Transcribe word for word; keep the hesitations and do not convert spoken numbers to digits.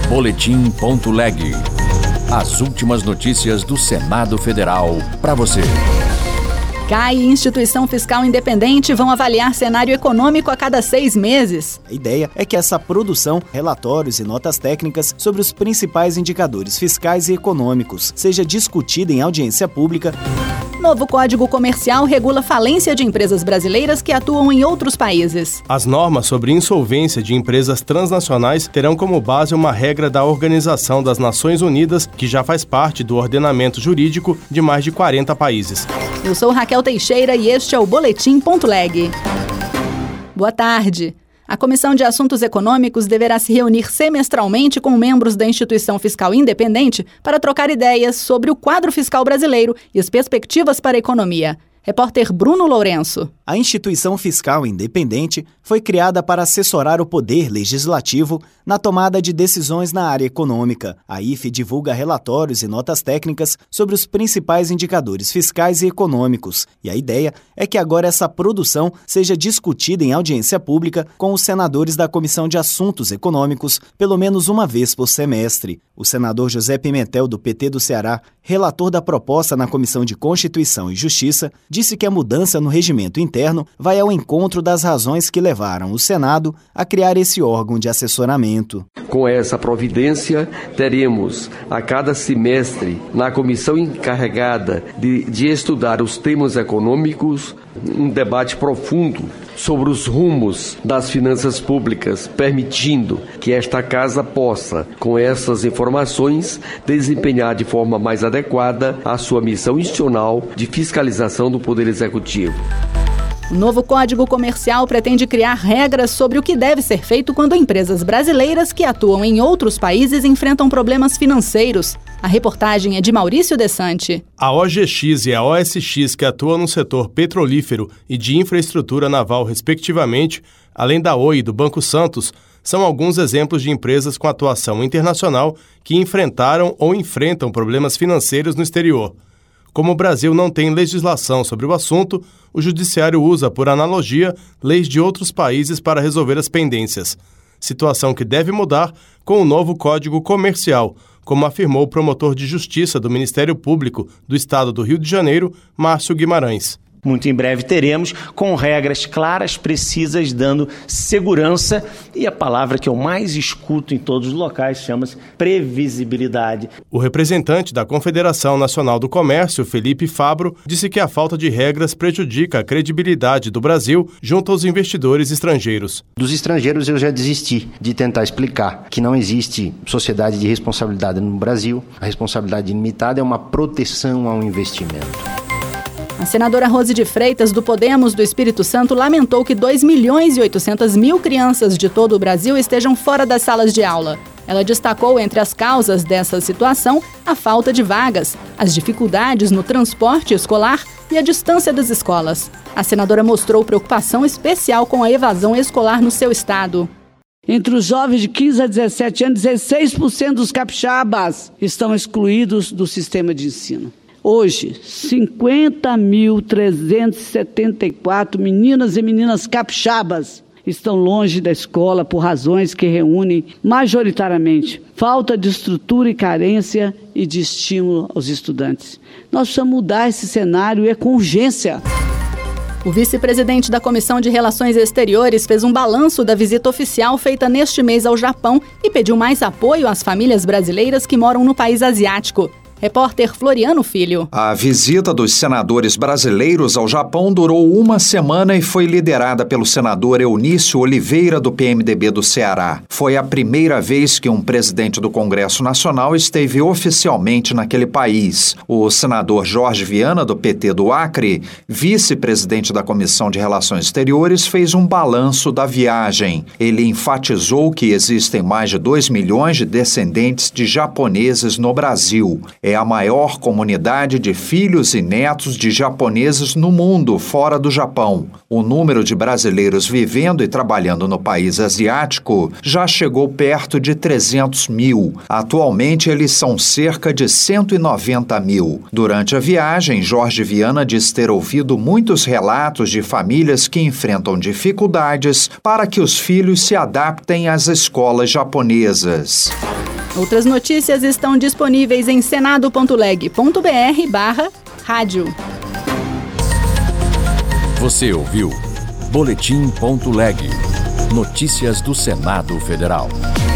Boletim ponto leg. As últimas notícias do Senado Federal para você. C A I e Instituição Fiscal Independente vão avaliar cenário econômico a cada seis meses. A ideia é que essa produção, relatórios e notas técnicas sobre os principais indicadores fiscais e econômicos seja discutida em audiência pública. Novo Código Comercial regula falência de empresas brasileiras que atuam em outros países. As normas sobre insolvência de empresas transnacionais terão como base uma regra da Organização das Nações Unidas, que já faz parte do ordenamento jurídico de mais de quarenta países. Eu sou Raquel Teixeira e este é o Boletim ponto leg. Boa tarde. A Comissão de Assuntos Econômicos deverá se reunir semestralmente com membros da Instituição Fiscal Independente para trocar ideias sobre o quadro fiscal brasileiro e as perspectivas para a economia. Repórter Bruno Lourenço. A Instituição Fiscal Independente foi criada para assessorar o Poder Legislativo na tomada de decisões na área econômica. A I F divulga relatórios e notas técnicas sobre os principais indicadores fiscais e econômicos. E a ideia é que agora essa produção seja discutida em audiência pública com os senadores da Comissão de Assuntos Econômicos pelo menos uma vez por semestre. O senador José Pimentel, do P T do Ceará, relator da proposta na Comissão de Constituição e Justiça, disse que a mudança no regimento interno vai ao encontro das razões que levaram o Senado a criar esse órgão de assessoramento. Com essa providência, teremos a cada semestre, na comissão encarregada de, de estudar os temas econômicos, um debate profundo sobre os rumos das finanças públicas, permitindo que esta casa possa, com essas informações, desempenhar de forma mais adequada a sua missão institucional de fiscalização do Poder Executivo. O novo Código Comercial pretende criar regras sobre o que deve ser feito quando empresas brasileiras que atuam em outros países enfrentam problemas financeiros. A reportagem é de Maurício Desante. A O G X e a O S X, que atuam no setor petrolífero e de infraestrutura naval, respectivamente, além da Oi e do Banco Santos, são alguns exemplos de empresas com atuação internacional que enfrentaram ou enfrentam problemas financeiros no exterior. Como o Brasil não tem legislação sobre o assunto, o Judiciário usa, por analogia, leis de outros países para resolver as pendências. Situação que deve mudar com o novo Código Comercial, como afirmou o promotor de Justiça do Ministério Público do Estado do Rio de Janeiro, Márcio Guimarães. Muito em breve teremos, com regras claras, precisas, dando segurança, e a palavra que eu mais escuto em todos os locais chama-se previsibilidade. O representante da Confederação Nacional do Comércio, Felipe Fabro, disse que a falta de regras prejudica a credibilidade do Brasil junto aos investidores estrangeiros. Dos estrangeiros eu já desisti de tentar explicar que não existe sociedade de responsabilidade no Brasil. A responsabilidade limitada é uma proteção ao investimento. A senadora Rose de Freitas, do Podemos do Espírito Santo, lamentou que dois milhões e oitocentas mil crianças de todo o Brasil estejam fora das salas de aula. Ela destacou entre as causas dessa situação a falta de vagas, as dificuldades no transporte escolar e a distância das escolas. A senadora mostrou preocupação especial com a evasão escolar no seu estado. Entre os jovens de quinze a dezessete anos, dezesseis por cento dos capixabas estão excluídos do sistema de ensino. Hoje, cinquenta mil trezentos e setenta e quatro meninas e meninas capixabas estão longe da escola por razões que reúnem, majoritariamente, falta de estrutura e carência e de estímulo aos estudantes. Nós precisamos mudar esse cenário e é com urgência. O vice-presidente da Comissão de Relações Exteriores fez um balanço da visita oficial feita neste mês ao Japão e pediu mais apoio às famílias brasileiras que moram no país asiático. Repórter Floriano Filho. A visita dos senadores brasileiros ao Japão durou uma semana e foi liderada pelo senador Eunício Oliveira, do P M D B do Ceará. Foi a primeira vez que um presidente do Congresso Nacional esteve oficialmente naquele país. O senador Jorge Viana, do P T do Acre, vice-presidente da Comissão de Relações Exteriores, fez um balanço da viagem. Ele enfatizou que existem mais de dois milhões de descendentes de japoneses no Brasil. É a maior comunidade de filhos e netos de japoneses no mundo, fora do Japão. O número de brasileiros vivendo e trabalhando no país asiático já chegou perto de trezentos mil. Atualmente, eles são cerca de cento e noventa mil. Durante a viagem, Jorge Viana diz ter ouvido muitos relatos de famílias que enfrentam dificuldades para que os filhos se adaptem às escolas japonesas. Outras notícias estão disponíveis em senado ponto leg ponto br barra rádio. Você ouviu Boletim ponto leg. Notícias do Senado Federal.